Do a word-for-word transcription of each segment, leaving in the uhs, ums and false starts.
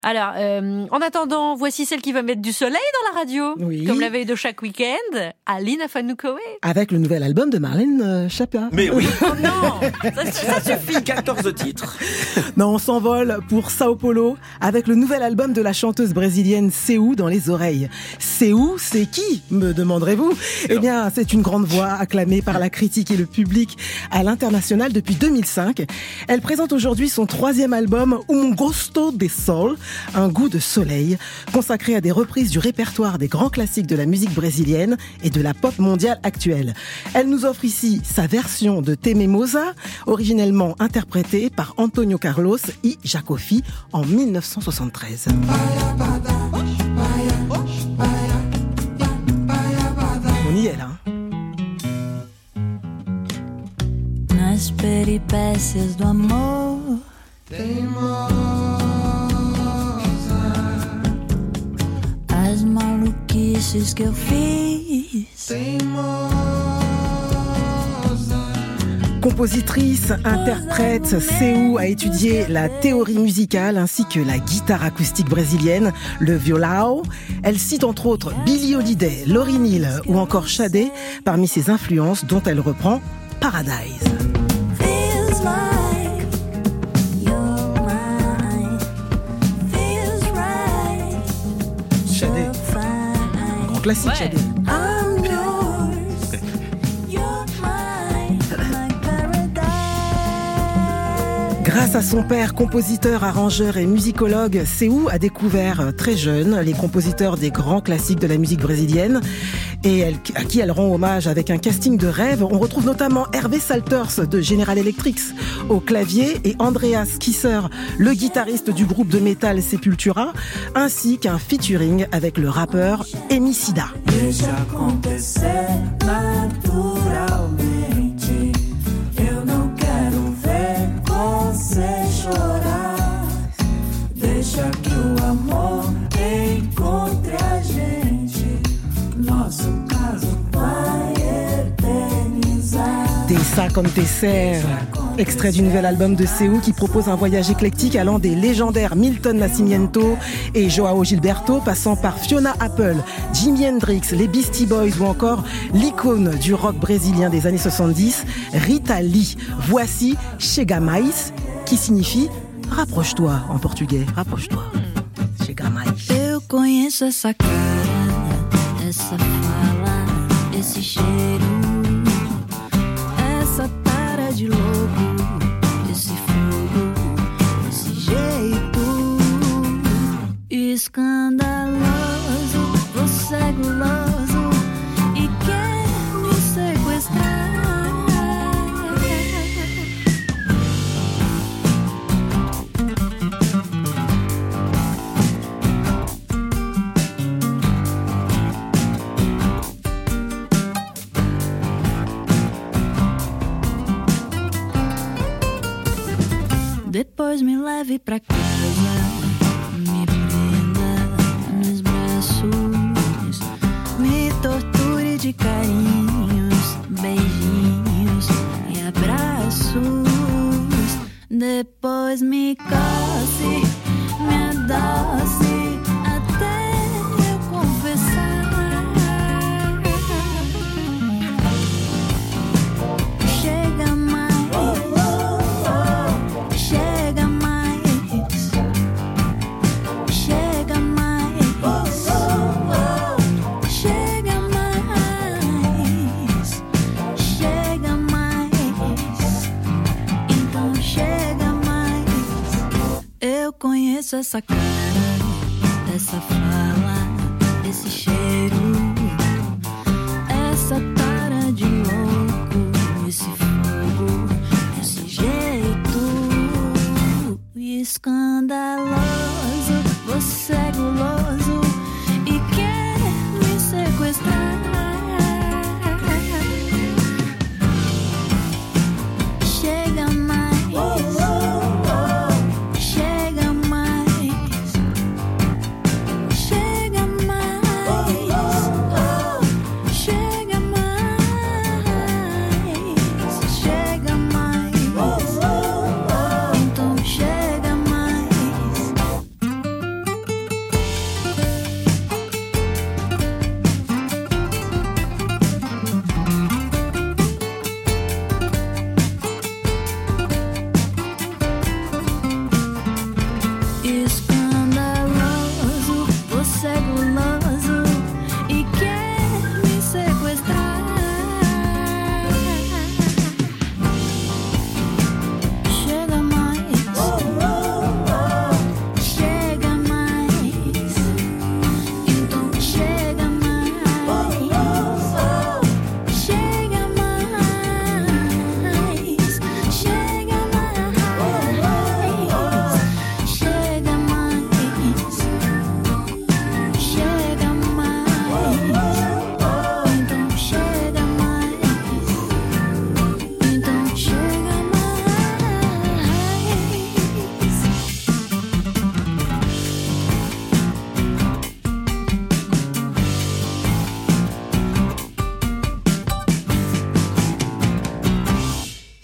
Alors, euh, en attendant, voici celle qui va mettre du soleil dans la radio. Oui. Comme la veille de chaque week-end, Aline Afanoukoé. Avec le nouvel album de Marlène euh, Schiappa. Mais oui. Oh non, ça, ça suffit. quatorze titres. Non, on s'envole pour Sao Paulo avec le nouvel album de la chanteuse brésilienne Seu dans les oreilles. Seu, c'est qui, me demanderez-vous? Eh bien, c'est une grande voix acclamée par la critique et le public à l'international depuis deux mille cinq. Elle présente aujourd'hui son troisième album Um Gosto de Sol, un goût de soleil, consacré à des reprises du répertoire des grands classiques de la musique brésilienne et de la pop mondiale actuelle. Elle nous offre ici sa version de Te Mimosa, originellement interprétée par Antonio Carlos et Jacofi en dix-neuf cent soixante-treize. On y est là. Nas peripécias do amor, as maluquices que eu fiz. Compositrice, interprète, Seu a étudié la théorie musicale ainsi que la guitare acoustique brésilienne, le violão. Elle cite entre autres Billie Holiday, Lauryn Hill ou encore Sade parmi ses influences dont elle reprend Paradise. Feels like you're mine. Feels right. Sade, So fine. grand classique Ouais. Sade. I'm yours. You're mine. My paradise. Grâce à son père, compositeur, arrangeur et musicologue, Seu a découvert très jeune les compositeurs des grands classiques de la musique brésilienne et elle, à qui elle rend hommage avec un casting de rêve. On retrouve notamment Hervé Salters de General Electric au clavier et Andreas Kisser, le guitariste du groupe de métal Sepultura, ainsi qu'un featuring avec le rappeur Emicida. Deixa acontecer naturalmente. Eu não quero ver você chorar. Deixa que o amor encontre a gente. Nosso caso vai eternizar. Deixa acontecer, extrait du nouvel album de Seu qui propose un voyage éclectique allant des légendaires Milton Nascimento et Joao Gilberto, passant par Fiona Apple, Jimi Hendrix, les Beastie Boys ou encore l'icône du rock brésilien des années soixante-dix, Rita Lee. Voici Chega Mais, qui signifie rapproche-toi en portugais, rapproche-toi. Chega Mais. Eu conheço essa cara, essa fala, esse cheiro, essa tara de louco, esse fogo, esse jeito escandaloso. Você é guloso e quer me sequestrar. Depois me leve pra casa, me prenda nos braços, me torture de carinhos, beijinhos e abraços. Depois me coce, me adoce, até eu confessar. Chega mais. Chega mais, chega mais, chega mais, chega mais, então chega mais. Eu conheço essa cara, essa fala, esse cheiro, essa tara de louco, esse fogo, esse jeito escandaloso. Você é guloso e quer me sequestrar. Chega mais, chega mais, chega mais, chega mais, chega mais. Então chega mais.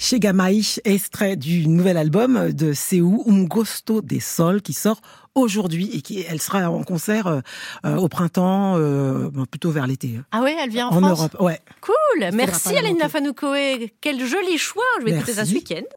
Chegamai, extrait du nouvel album de Seou, Un Gosto de Sol, qui sort aujourd'hui et qui elle sera en concert euh, euh, au printemps, euh, plutôt vers l'été. Ah oui, elle vient en, En France. Europe, ouais. Cool. Faudra Merci pas la Aline manquer. Nafanoukoé. Quel joli choix. Je vais écouter ça ce Merci. week-end.